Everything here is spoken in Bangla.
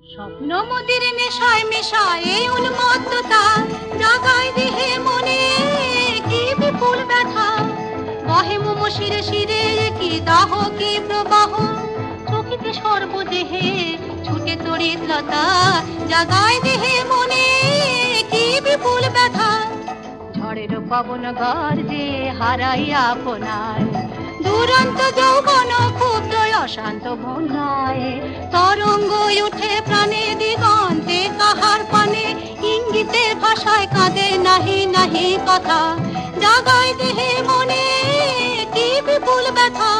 স্বপ্ন মদির নেশায় মেশায় এই উন্মত্ততা জাগায় দেহে মনে কি বিপুল ব্যথা বহে মম শিরে শিরে কি দাহ কি প্রবাহ চকিতে সর্বদেহে ছুটে তড়িৎ লতা জাগায় দেহে মনে কি বিপুল ব্যথা ঝড়ের পবন গর্জে হারাই আপনার দুরন্ত যৌবন ক্ষুব্ধ অশান্ত বন্যায় তরঙ্গ উঠে প্রাণে দিগন্তে কাহার পানে ইঙ্গিতের ভাষায় কাঁদে নাহি নাহি কথা জাগায় দেহে মনে কি বিপুল ব্যথা